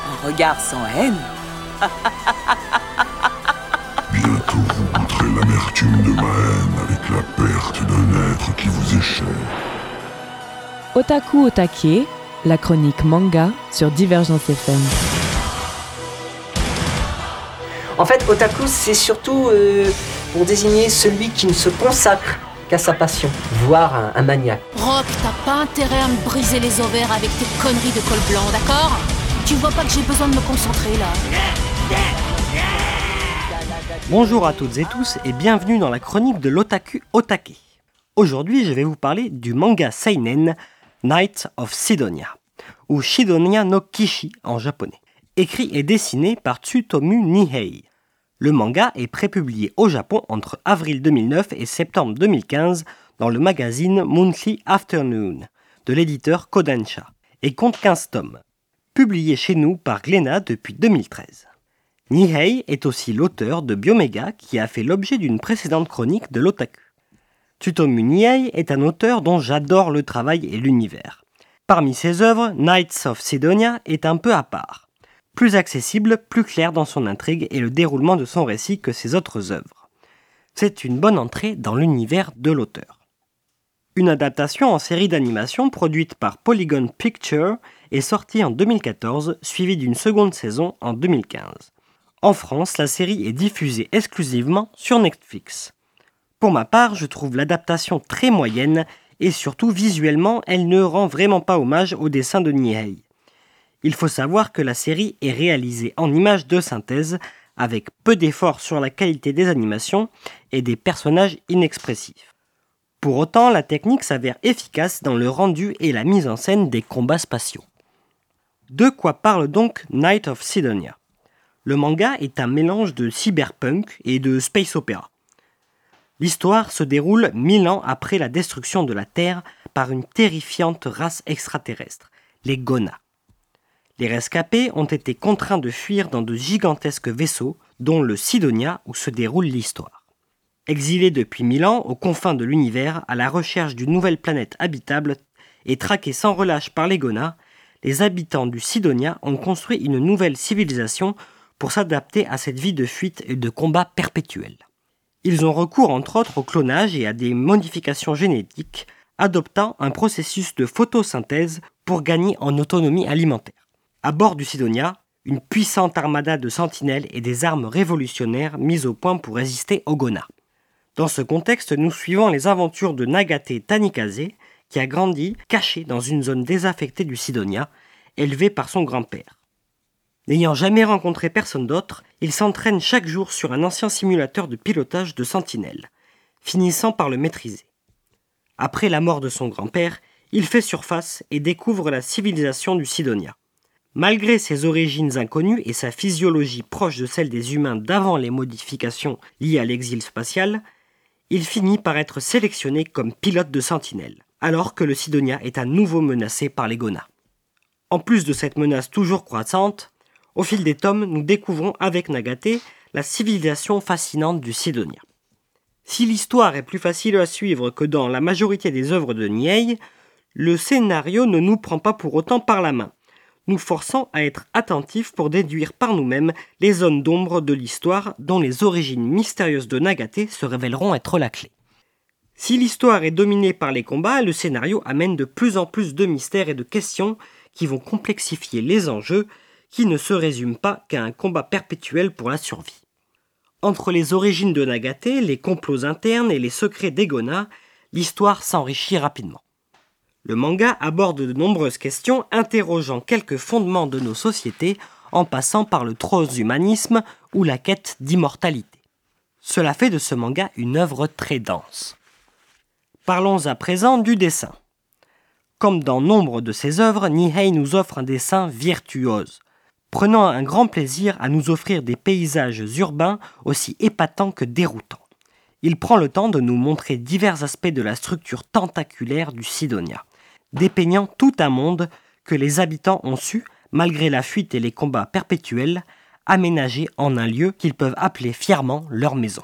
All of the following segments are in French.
Un regard sans haine. Bientôt vous goûterez l'amertume de ma haine avec la perte d'un être qui vous est cher. Otaku Otake, la chronique manga sur Divergence FM. En fait, otaku, c'est surtout pour désigner celui qui ne se consacre qu'à sa passion, voire un maniaque. Rock, t'as pas intérêt à me briser les ovaires avec tes conneries de col blanc, d'accord ? Tu vois pas que j'ai besoin de me concentrer, là ? Bonjour à toutes et tous et bienvenue dans la chronique de l'Otaku Otake. Aujourd'hui, je vais vous parler du manga seinen Knights of Sidonia, ou Shidonia no Kishi en japonais, écrit et dessiné par Tsutomu Nihei. Le manga est prépublié au Japon entre avril 2009 et septembre 2015 dans le magazine Monthly Afternoon de l'éditeur Kodansha et compte 15 tomes, publié chez nous par Glénat depuis 2013. Nihei est aussi l'auteur de Biomega qui a fait l'objet d'une précédente chronique de l'Otaku. Tsutomu Nihei est un auteur dont j'adore le travail et l'univers. Parmi ses œuvres, Knights of Sidonia est un peu à part. Plus accessible, plus clair dans son intrigue et le déroulement de son récit que ses autres œuvres. C'est une bonne entrée dans l'univers de l'auteur. Une adaptation en série d'animation produite par Polygon Pictures est sortie en 2014, suivie d'une seconde saison en 2015. En France, la série est diffusée exclusivement sur Netflix. Pour ma part, je trouve l'adaptation très moyenne et surtout visuellement, elle ne rend vraiment pas hommage au dessin de Nihei. Il faut savoir que la série est réalisée en images de synthèse, avec peu d'efforts sur la qualité des animations et des personnages inexpressifs. Pour autant, la technique s'avère efficace dans le rendu et la mise en scène des combats spatiaux. De quoi parle donc Knights of Sidonia ? Le manga est un mélange de cyberpunk et de space opera. L'histoire se déroule 1000 ans après la destruction de la Terre par une terrifiante race extraterrestre, les Gona. Les rescapés ont été contraints de fuir dans de gigantesques vaisseaux, dont le Sidonia où se déroule l'histoire. Exilés depuis 1000 ans aux confins de l'univers, à la recherche d'une nouvelle planète habitable et traqués sans relâche par les Gona, les habitants du Sidonia ont construit une nouvelle civilisation pour s'adapter à cette vie de fuite et de combat perpétuel. Ils ont recours entre autres au clonage et à des modifications génétiques, adoptant un processus de photosynthèse pour gagner en autonomie alimentaire. À bord du Sidonia, une puissante armada de sentinelles et des armes révolutionnaires mises au point pour résister aux Gona. Dans ce contexte, nous suivons les aventures de Nagate Tanikaze, qui a grandi caché dans une zone désaffectée du Sidonia, élevé par son grand-père. N'ayant jamais rencontré personne d'autre, il s'entraîne chaque jour sur un ancien simulateur de pilotage de sentinelles, finissant par le maîtriser. Après la mort de son grand-père, il fait surface et découvre la civilisation du Sidonia. Malgré ses origines inconnues et sa physiologie proche de celle des humains d'avant les modifications liées à l'exil spatial, il finit par être sélectionné comme pilote de sentinelle, alors que le Sidonia est à nouveau menacé par les Gona. En plus de cette menace toujours croissante, au fil des tomes, nous découvrons avec Nagate la civilisation fascinante du Sidonia. Si l'histoire est plus facile à suivre que dans la majorité des œuvres de Nihei, le scénario ne nous prend pas pour autant par la main, nous forçant à être attentifs pour déduire par nous-mêmes les zones d'ombre de l'histoire dont les origines mystérieuses de Nagate se révéleront être la clé. Si l'histoire est dominée par les combats, le scénario amène de plus en plus de mystères et de questions qui vont complexifier les enjeux qui ne se résument pas qu'à un combat perpétuel pour la survie. Entre les origines de Nagate, les complots internes et les secrets des Gona, l'histoire s'enrichit rapidement. Le manga aborde de nombreuses questions interrogeant quelques fondements de nos sociétés en passant par le transhumanisme ou la quête d'immortalité. Cela fait de ce manga une œuvre très dense. Parlons à présent du dessin. Comme dans nombre de ses œuvres, Nihei nous offre un dessin virtuose, prenant un grand plaisir à nous offrir des paysages urbains aussi épatants que déroutants. Il prend le temps de nous montrer divers aspects de la structure tentaculaire du Sidonia, dépeignant tout un monde que les habitants ont su, malgré la fuite et les combats perpétuels, aménager en un lieu qu'ils peuvent appeler fièrement leur maison.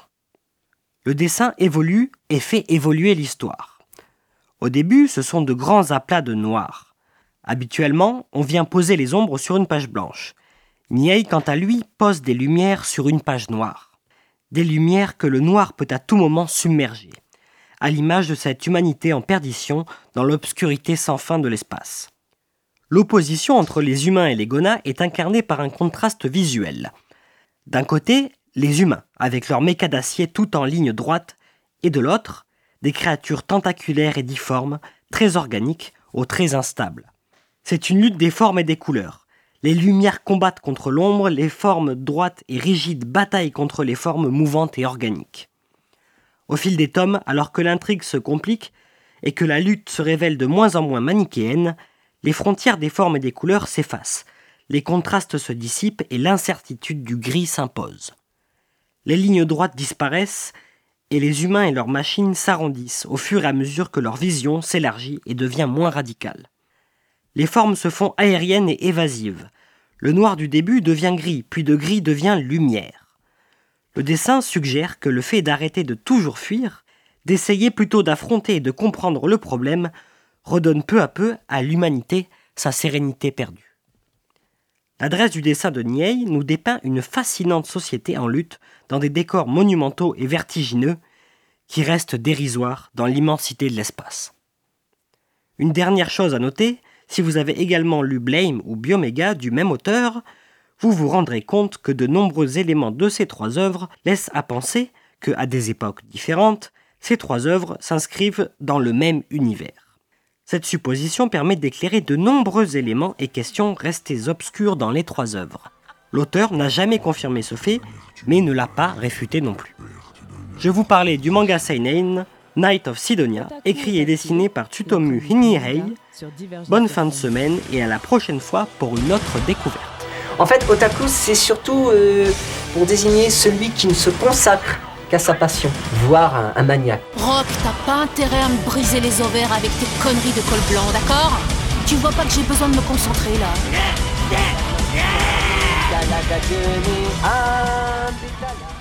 Le dessin évolue et fait évoluer l'histoire. Au début, ce sont de grands aplats de noir. Habituellement, on vient poser les ombres sur une page blanche. Niei, quant à lui, pose des lumières sur une page noire. Des lumières que le noir peut à tout moment submerger, à l'image de cette humanité en perdition dans l'obscurité sans fin de l'espace. L'opposition entre les humains et les gonas est incarnée par un contraste visuel. D'un côté, les humains, avec leurs mécas d'acier tout en ligne droite, et de l'autre, des créatures tentaculaires et difformes, très organiques, aux traits instables. C'est une lutte des formes et des couleurs. Les lumières combattent contre l'ombre, les formes droites et rigides bataillent contre les formes mouvantes et organiques. Au fil des tomes, alors que l'intrigue se complique et que la lutte se révèle de moins en moins manichéenne, les frontières des formes et des couleurs s'effacent, les contrastes se dissipent et l'incertitude du gris s'impose. Les lignes droites disparaissent et les humains et leurs machines s'arrondissent au fur et à mesure que leur vision s'élargit et devient moins radicale. Les formes se font aériennes et évasives. Le noir du début devient gris, puis de gris devient lumière. Le dessin suggère que le fait d'arrêter de toujours fuir, d'essayer plutôt d'affronter et de comprendre le problème, redonne peu à peu à l'humanité sa sérénité perdue. L'adresse du dessin de Niei nous dépeint une fascinante société en lutte dans des décors monumentaux et vertigineux qui restent dérisoires dans l'immensité de l'espace. Une dernière chose à noter, si vous avez également lu Blame ou Bioméga du même auteur, vous vous rendrez compte que de nombreux éléments de ces trois œuvres laissent à penser que, à des époques différentes, ces trois œuvres s'inscrivent dans le même univers. Cette supposition permet d'éclairer de nombreux éléments et questions restés obscurs dans les trois œuvres. L'auteur n'a jamais confirmé ce fait, mais ne l'a pas réfuté non plus. Je vous parlais du manga seinen Night of Sidonia, écrit et dessiné par Tsutomu Hinihei. Bonne fin de semaine et à la prochaine fois pour une autre découverte. En fait, otaku, c'est surtout pour désigner celui qui ne se consacre qu'à sa passion, voire un maniaque. Rock, t'as pas intérêt à me briser les ovaires avec tes conneries de col blanc, d'accord? Tu vois pas que j'ai besoin de me concentrer là?